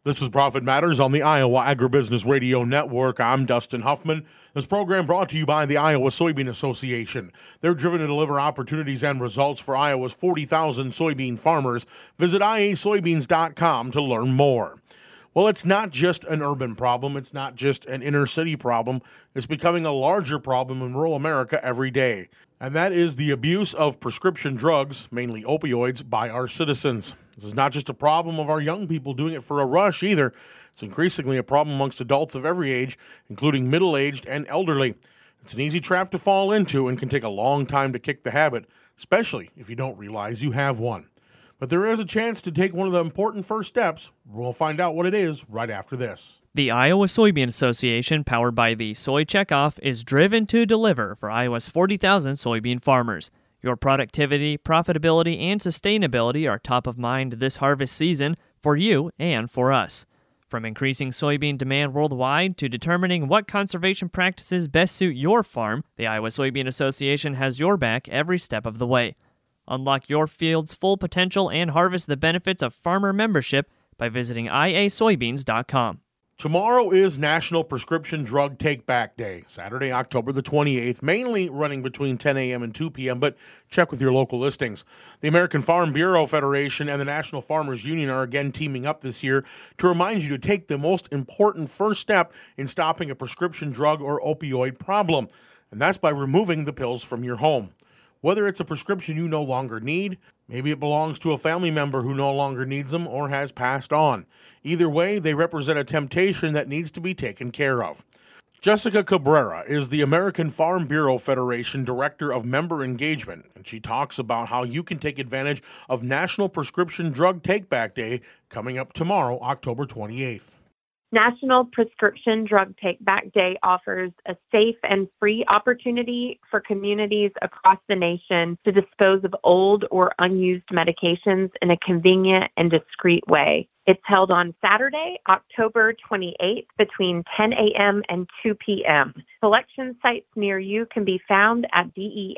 This is Profit Matters on the Iowa Agribusiness Radio Network. I'm Dustin Huffman. This program brought to you by the Iowa Soybean Association. They're driven to deliver opportunities and results for Iowa's 40,000 soybean farmers. Visit iasoybeans.com to learn more. Well, it's not just an urban problem. It's not just an inner city problem. It's becoming a larger problem in rural America every day. And that is the abuse of prescription drugs, mainly opioids, by our citizens. This is not just a problem of our young people doing it for a rush either. It's increasingly a problem amongst adults of every age, including middle-aged and elderly. It's an easy trap to fall into and can take a long time to kick the habit, especially if you don't realize you have one. But there is a chance to take one of the important first steps. We'll find out what it is right after this. The Iowa Soybean Association, powered by the Soy Checkoff, is driven to deliver for Iowa's 40,000 soybean farmers. Your productivity, profitability, and sustainability are top of mind this harvest season for you and for us. From increasing soybean demand worldwide to determining what conservation practices best suit your farm, the Iowa Soybean Association has your back every step of the way. Unlock your field's full potential and harvest the benefits of farmer membership by visiting iasoybeans.com. Tomorrow is National Prescription Drug Take-Back Day, Saturday, October the 28th, mainly running between 10 a.m. and 2 p.m., but check with your local listings. The American Farm Bureau Federation and the National Farmers Union are again teaming up this year to remind you to take the most important first step in stopping a prescription drug or opioid problem, and that's by removing the pills from your home. Whether it's a prescription you no longer need, maybe it belongs to a family member who no longer needs them or has passed on. Either way, they represent a temptation that needs to be taken care of. Jessica Cabrera is the American Farm Bureau Federation Director of Member Engagement, and she talks about how you can take advantage of National Prescription Drug Take-Back Day coming up tomorrow, October 28th. National Prescription Drug Take-Back Day offers a safe and free opportunity for communities across the nation to dispose of old or unused medications in a convenient and discreet way. It's held on Saturday, October 28th between 10 a.m. and 2 p.m. Collection sites near you can be found at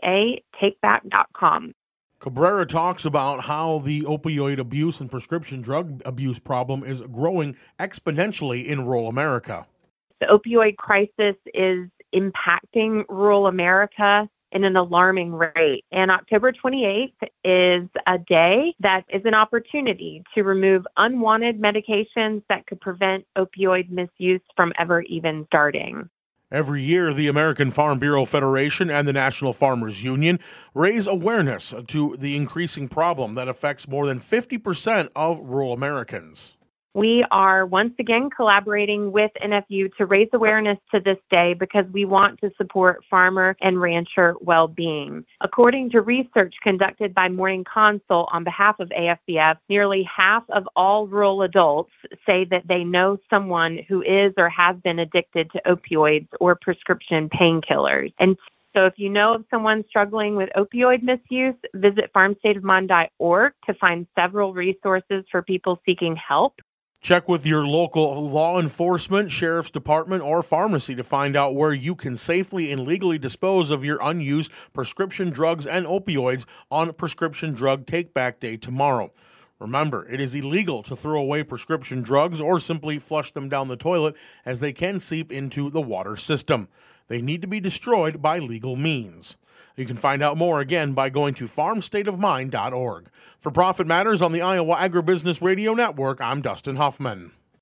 deatakeback.com. Cabrera talks about how the opioid abuse and prescription drug abuse problem is growing exponentially in rural America. The opioid crisis is impacting rural America in an alarming rate. And October 28th is a day that is an opportunity to remove unwanted medications that could prevent opioid misuse from ever even starting. Every year, the American Farm Bureau Federation and the National Farmers Union raise awareness to the increasing problem that affects more than 50% of rural Americans. We are once again collaborating with NFU to raise awareness to this day because we want to support farmer and rancher well-being. According to research conducted by Morning Consult on behalf of AFBF, nearly half of all rural adults say that they know someone who is or has been addicted to opioids or prescription painkillers. And so if you know of someone struggling with opioid misuse, visit farmstateofmind.org to find several resources for people seeking help. Check with your local law enforcement, sheriff's department, or pharmacy to find out where you can safely and legally dispose of your unused prescription drugs and opioids on Prescription Drug Take-Back Day tomorrow. Remember, it is illegal to throw away prescription drugs or simply flush them down the toilet, as they can seep into the water system. They need to be destroyed by legal means. You can find out more again by going to farmstateofmind.org. For Profit Matters on the Iowa Agribusiness Radio Network, I'm Dustin Huffman.